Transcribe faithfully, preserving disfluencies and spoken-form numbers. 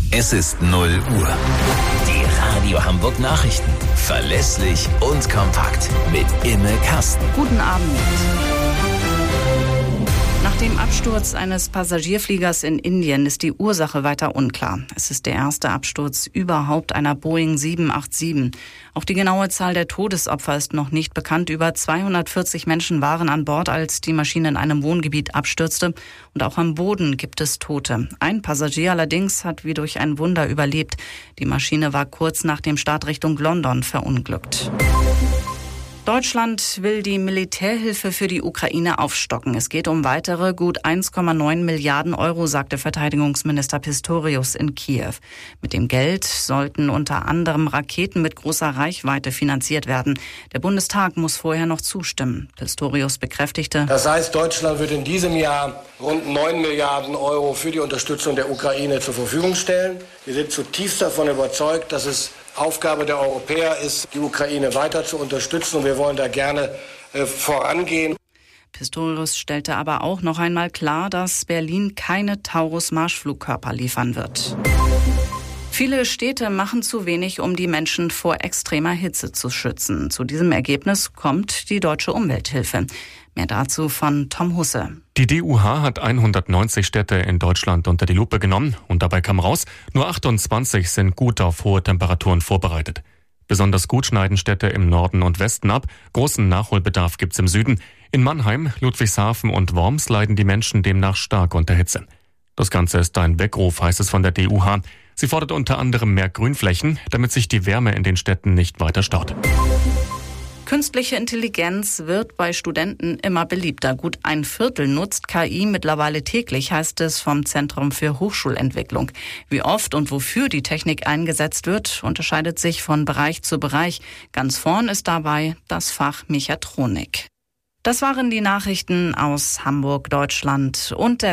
Es ist null Uhr. Die Radio Hamburg Nachrichten. Verlässlich und kompakt. Mit Imme Kasten. Guten Abend. Nach dem Absturz eines Passagierfliegers in Indien ist die Ursache weiter unklar. Es ist der erste Absturz überhaupt einer Boeing sieben acht sieben. Auch die genaue Zahl der Todesopfer ist noch nicht bekannt. Über zweihundertvierzig Menschen waren an Bord, als die Maschine in einem Wohngebiet abstürzte. Und auch am Boden gibt es Tote. Ein Passagier allerdings hat wie durch ein Wunder überlebt. Die Maschine war kurz nach dem Start Richtung London verunglückt. Deutschland will die Militärhilfe für die Ukraine aufstocken. Es geht um weitere gut eins Komma neun Milliarden Euro, sagte Verteidigungsminister Pistorius in Kiew. Mit dem Geld sollten unter anderem Raketen mit großer Reichweite finanziert werden. Der Bundestag muss vorher noch zustimmen. Pistorius bekräftigte: Das heißt, Deutschland wird in diesem Jahr rund neun Milliarden Euro für die Unterstützung der Ukraine zur Verfügung stellen. Wir sind zutiefst davon überzeugt, dass es Aufgabe der Europäer ist, die Ukraine weiter zu unterstützen, und wir wollen da gerne äh, vorangehen. Pistorius stellte aber auch noch einmal klar, dass Berlin keine Taurus-Marschflugkörper liefern wird. Viele Städte machen zu wenig, um die Menschen vor extremer Hitze zu schützen. Zu diesem Ergebnis kommt die Deutsche Umwelthilfe. Mehr dazu von Tom Husse. Die D U H hat hundertneunzig Städte in Deutschland unter die Lupe genommen und dabei kam raus, nur achtundzwanzig sind gut auf hohe Temperaturen vorbereitet. Besonders gut schneiden Städte im Norden und Westen ab. Großen Nachholbedarf gibt's im Süden. In Mannheim, Ludwigshafen und Worms leiden die Menschen demnach stark unter Hitze. Das Ganze ist ein Weckruf, heißt es von der D U H. Sie fordert unter anderem mehr Grünflächen, damit sich die Wärme in den Städten nicht weiter staut. Künstliche Intelligenz wird bei Studenten immer beliebter. Gut ein Viertel nutzt K I mittlerweile täglich, heißt es vom Zentrum für Hochschulentwicklung. Wie oft und wofür die Technik eingesetzt wird, unterscheidet sich von Bereich zu Bereich. Ganz vorn ist dabei das Fach Mechatronik. Das waren die Nachrichten aus Hamburg, Deutschland und der